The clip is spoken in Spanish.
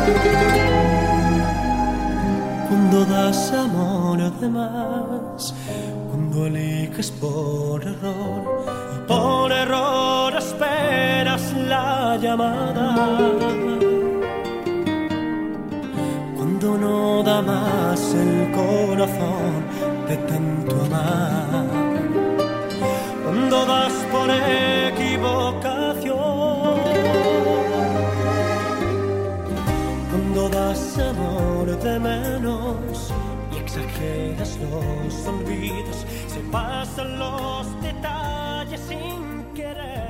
Cuando das amor de más, cuando eliges por error esperas la llamada. Cuando no da más el corazón de tanto amar. Cuando das por equivocación. Cuando das amor de menos y exageras los olvidos, se pasan los detalles sin querer.